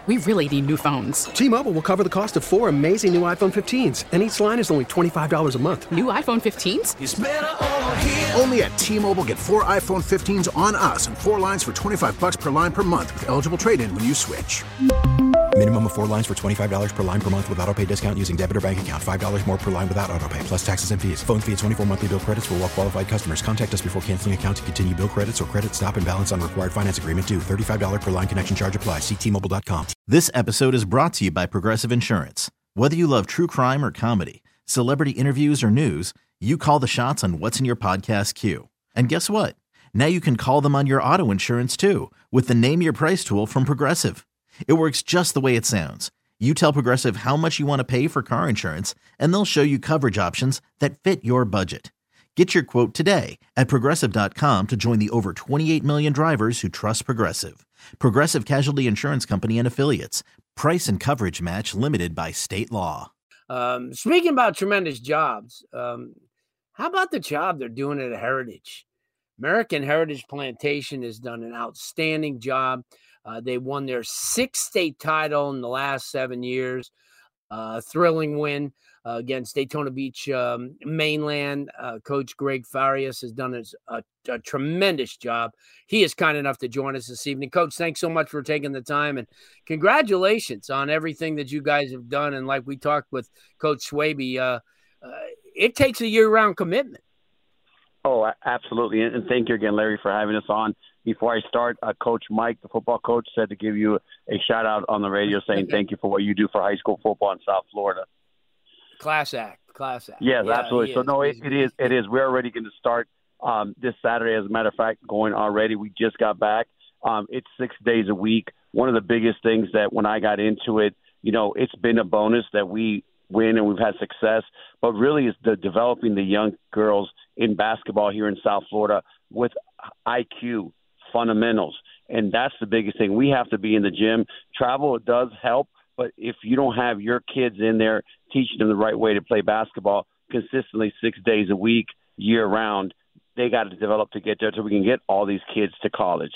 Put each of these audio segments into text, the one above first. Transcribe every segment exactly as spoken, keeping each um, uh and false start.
we really need new phones. T-Mobile will cover the cost of four amazing new iPhone fifteens, and each line is only twenty-five dollars a month. New iPhone fifteens? It's better over here. Only at T-Mobile, get four iPhone fifteens on us and four lines for twenty-five dollars per line per month with eligible trade-in when you switch. Minimum of four lines for twenty-five dollars per line per month with autopay discount using debit or bank account. five dollars more per line without autopay, plus taxes and fees. Phone fee at twenty-four monthly bill credits for well qualified customers. Contact us before canceling account to continue bill credits or credit stop and balance on required finance agreement due. thirty-five dollars per line connection charge applies. See T Mobile dot com. This episode is brought to you by Progressive Insurance. Whether you love true crime or comedy, celebrity interviews or news, you call the shots on what's in your podcast queue. And guess what? Now you can call them on your auto insurance too with the Name Your Price tool from Progressive. It works just the way it sounds. You tell Progressive how much you want to pay for car insurance, and they'll show you coverage options that fit your budget. Get your quote today at Progressive dot com to join the over twenty-eight million drivers who trust Progressive. Progressive Casualty Insurance Company and Affiliates. Price and coverage match limited by state law. Um, speaking about tremendous jobs, um, how about the job they're doing at Heritage? American Heritage Plantation has done an outstanding job. Uh, they won their sixth state title in the last seven years. Uh, thrilling win uh, against Daytona Beach um, Mainland. Uh, Coach Greg Farias has done a, a, a tremendous job. He is kind enough to join us this evening. Coach, thanks so much for taking the time, and congratulations on everything that you guys have done. And like we talked with Coach Swaby, uh, uh, it takes a year-round commitment. Oh, absolutely. And thank you again, Larry, for having us on. Before I start, uh, Coach Mike, the football coach, said to give you a shout-out on the radio saying thank you for what you do for high school football in South Florida. Class act, class act. Yes, yeah, absolutely. So, no, it, it is. It is. We're already going to start um, this Saturday, as a matter of fact, going already. We just got back. Um, it's six days a week. One of the biggest things that when I got into it, you know, it's been a bonus that we win and we've had success, but really is the developing the young girls in basketball here in South Florida with I Q, fundamentals. And that's the biggest thing. We have to be in the gym. Travel does help, but if you don't have your kids in there teaching them the right way to play basketball consistently six days a week, year round, they got to develop to get there so we can get all these kids to college.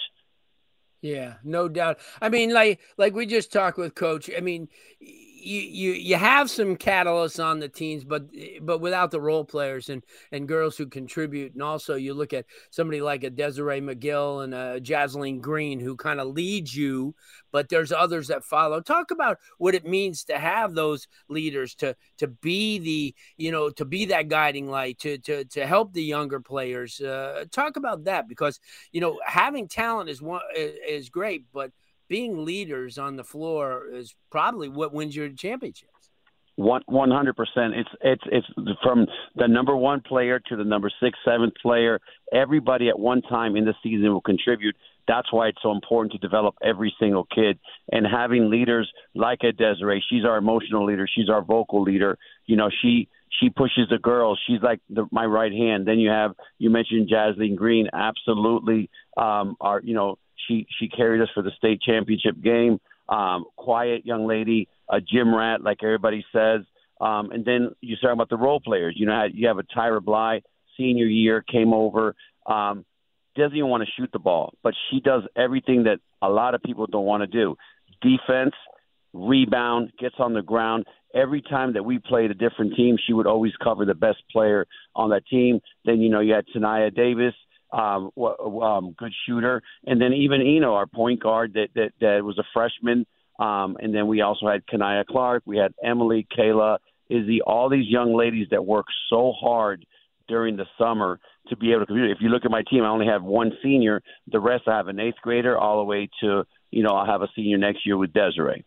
Yeah, no doubt. I mean, like like we just talked with Coach. I mean, you you you have some catalysts on the teams, but but without the role players and and girls who contribute, and also you look at somebody like a Desiree McGill and a Jasleen Green who kind of leads you, but there's others that follow. Talk about what it means to have those leaders, to to be the you know to be that guiding light, to to to help the younger players. Uh, talk about that, because you know having talent is one is great, but being leaders on the floor is probably what wins your championships. One one hundred percent. It's it's it's from the number one player to the number six, seventh player. Everybody at one time in the season will contribute. That's why it's so important to develop every single kid. And having leaders like a Desiree, she's our emotional leader. She's our vocal leader. You know, she she pushes the girls. She's like the, my right hand. Then you have you mentioned Jasleen Green. Absolutely, um, our you know. She she carried us for the state championship game. Um, quiet young lady, a gym rat, like everybody says. Um, and then you start about the role players. You know, you have a Tyra Bly, senior year, came over. Um, doesn't even want to shoot the ball, but she does everything that a lot of people don't want to do. Defense, rebound, gets on the ground. Every time that we played a different team, she would always cover the best player on that team. Then, you know, you had Tanaya Davis. Um, um, good shooter, and then even Eno, our point guard, that that, that was a freshman, um, and then we also had Kanaya Clark, we had Emily, Kayla, Izzy, all these young ladies that work so hard during the summer to be able to compete. If you look at my team, I only have one senior. The rest, I have an eighth grader, all the way to you know I'll have a senior next year with Desiree.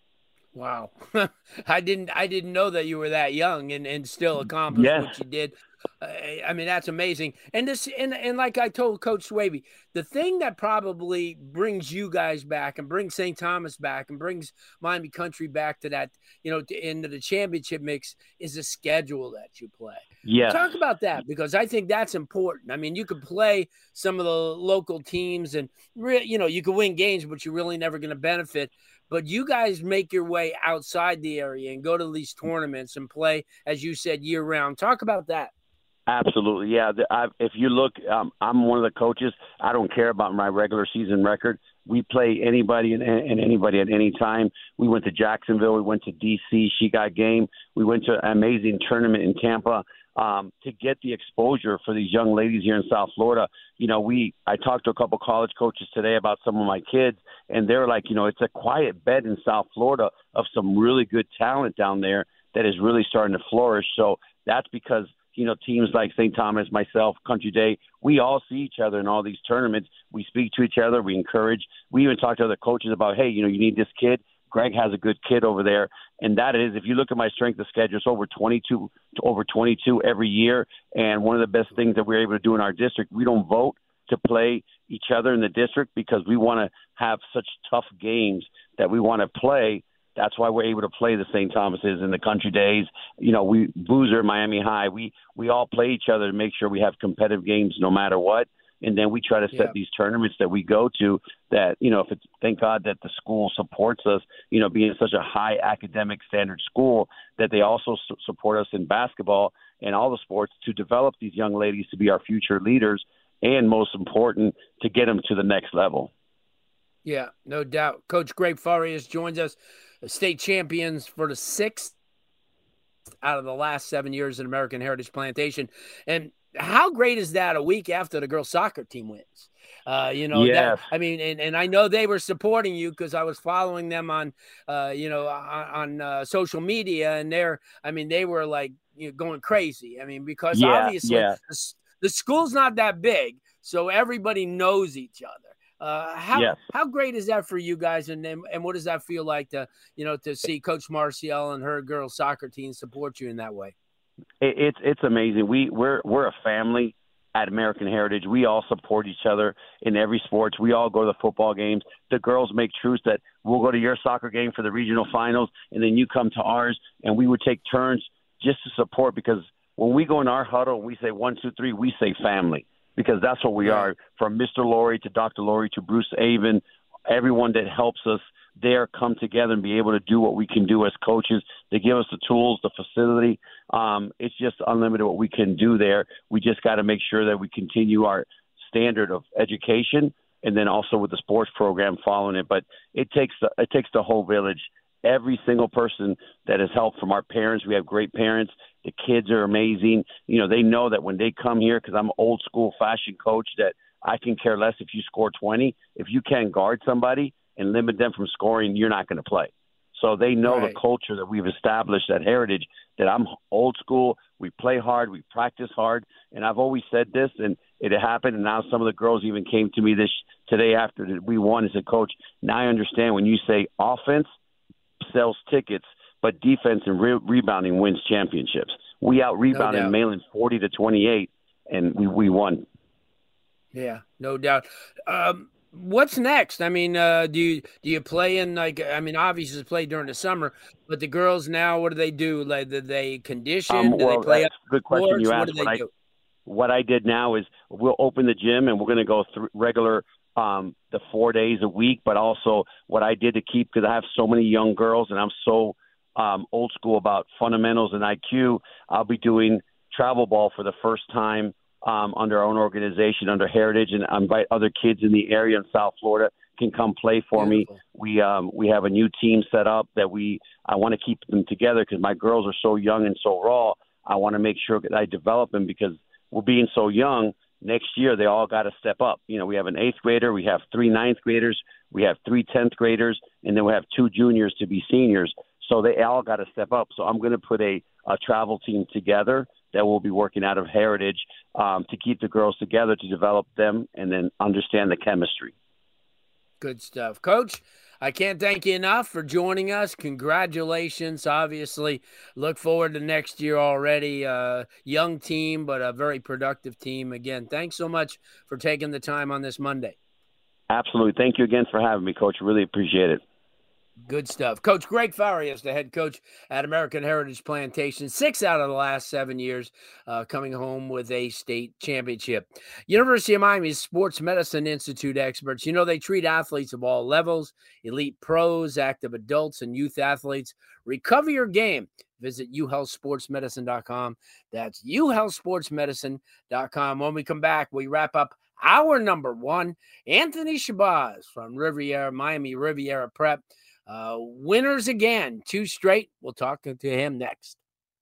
Wow, I didn't I didn't know that you were that young and, and still accomplished yes. what you did. Uh, I mean, that's amazing. And this, and, and like I told Coach Swaby, the thing that probably brings you guys back and brings Saint Thomas back and brings Miami Country back to that, you know, to, into the championship mix is the schedule that you play. Yeah. Talk about that, because I think that's important. I mean, you could play some of the local teams and, re- you know, you could win games, but you're really never going to benefit. But you guys make your way outside the area and go to these tournaments and play, as you said, year round. Talk about that. Absolutely, yeah. I, if you look, um, I'm one of the coaches. I don't care about my regular season record. We play anybody and, and anybody at any time. We went to Jacksonville. We went to D C. She got game. We went to an amazing tournament in Tampa. Um, to get the exposure for these young ladies here in South Florida. You know, we I talked to a couple college coaches today about some of my kids, and they're like, you know, it's a quiet bed in South Florida of some really good talent down there that is really starting to flourish. So that's because, you know, teams like Saint Thomas, myself, Country Day, we all see each other in all these tournaments. We speak to each other. We encourage. We even talk to other coaches about, hey, you know, you need this kid. Greg has a good kid over there, and that is, if you look at my strength of schedule, it's over twenty-two, over twenty-two every year. And one of the best things that we're able to do in our district, we don't vote to play each other in the district because we want to have such tough games that we want to play. That's why we're able to play the Saint Thomases and the Country Days. You know, we Boozer, Miami High, we we all play each other to make sure we have competitive games no matter what. And then we try to set Yep. these tournaments that we go to that, you know, if it's, thank God that the school supports us, you know, being such a high academic standard school, that they also su- support us in basketball and all the sports to develop these young ladies to be our future leaders, and most important, to get them to the next level. Yeah, no doubt. Coach Greg Farias joins us, state champions for the sixth out of the last seven years in American Heritage Plantation. And how great is that a week after the girls soccer team wins? Uh, you know, Yes. that, I mean, and, and I know they were supporting you because I was following them on, uh, you know, on, on uh, social media, and they're, I mean, they were like, you know, going crazy. I mean, because Yeah, obviously yeah. the, the school's not that big, so everybody knows each other. Uh, how Yes. how great is that for you guys, and, and and what does that feel like to, you know, to see Coach Marcial and her girls soccer team support you in that way? It, it's it's amazing. We we're we're a family at American Heritage. We all support each other in every sports. We all go to the football games. The girls make truce that we'll go to your soccer game for the regional finals, and then you come to ours, and we would take turns just to support, because when we go in our huddle and we say one, two, three, we say family, because that's what we Right. are. From Mister Laurie to Doctor Laurie to Bruce Avon, everyone that helps us there come together and be able to do what we can do as coaches. They give us the tools, the facility. Um, it's just unlimited what we can do there. We just got to make sure that we continue our standard of education, and then also with the sports program following it. But it takes the, it takes the whole village. Every single person that has helped, from our parents. We have great parents. The kids are amazing. You know, they know that when they come here, because I'm an old school fashion coach, that I can care less if you score twenty. If you can't guard somebody and limit them from scoring, you're not going to play. So they know Right. the culture that we've established at Heritage, that I'm old school. We play hard. We practice hard. And I've always said this, and it happened. And now some of the girls even came to me this today after we won and said, Coach, now I understand when you say offense sells tickets, but defense and re- rebounding wins championships. We out-rebounded doubt. Malin forty to twenty-eight, and we, we won. Yeah, no doubt. Um, what's next? I mean, uh, do you do you play in, like, I mean, obviously play during the summer, but the girls now, what do they do? Like, do they condition? Um, do well, they play that's a good question sports? you What asked. do they What I, do? what I did now is we'll open the gym, and we're going to go through regular um, the four days a week. But also what I did to keep, because I have so many young girls and I'm so um, old school about fundamentals and I Q, I'll be doing travel ball for the first time um, under our own organization, under Heritage, and I invite other kids in the area in South Florida can come play for Beautiful. me. We um, we have a new team set up that we I want to keep them together because my girls are so young and so raw. I want to make sure that I develop them, because we're being so young. Next year, they all got to step up. You know, we have an eighth grader, we have three ninth graders, we have three tenth graders, and then we have two juniors to be seniors. So they all got to step up. So I'm going to put a, a travel team together that will be working out of Heritage um, to keep the girls together, to develop them, and then understand the chemistry. Good stuff. Coach, I can't thank you enough for joining us. Congratulations. Obviously, look forward to next year already. Uh, young team, but a very productive team. Again, thanks so much for taking the time on this Monday. Absolutely. Thank you again for having me, Coach. Really appreciate it. Good stuff. Coach Greg Farias, the head coach at American Heritage Plantation, six out of the last seven years, uh, coming home with a state championship. University of Miami's Sports Medicine Institute experts, you know, they treat athletes of all levels, elite pros, active adults, and youth athletes. Recover your game. Visit u health sports medicine dot com. That's u health sports medicine dot com. When we come back, we wrap up our number one, Anthony Shabazz from Riviera, Miami Riviera Prep. Uh, winners again, two straight. We'll talk to him next.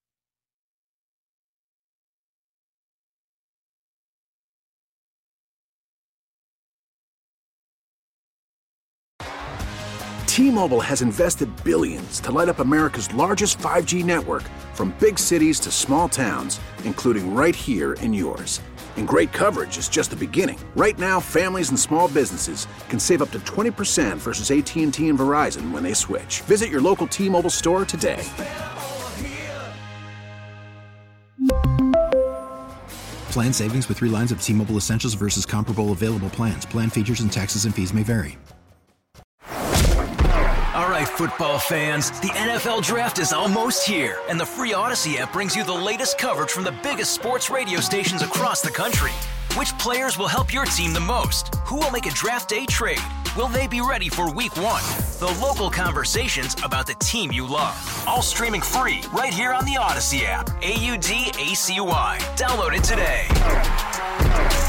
T-Mobile has invested billions to light up America's largest five G network, from big cities to small towns, including right here in yours. And great coverage is just the beginning. Right now, families and small businesses can save up to twenty percent versus A T and T and Verizon when they switch. Visit your local T-Mobile store today. Plan savings with three lines of T-Mobile Essentials versus comparable available plans. Plan features and taxes and fees may vary. All right, football fans, the N F L Draft is almost here, and the free Odyssey app brings you the latest coverage from the biggest sports radio stations across the country. Which players will help your team the most? Who will make a draft day trade? Will they be ready for week one? The local conversations about the team you love. All streaming free right here on the Odyssey app. A U D A C Y. Download it today.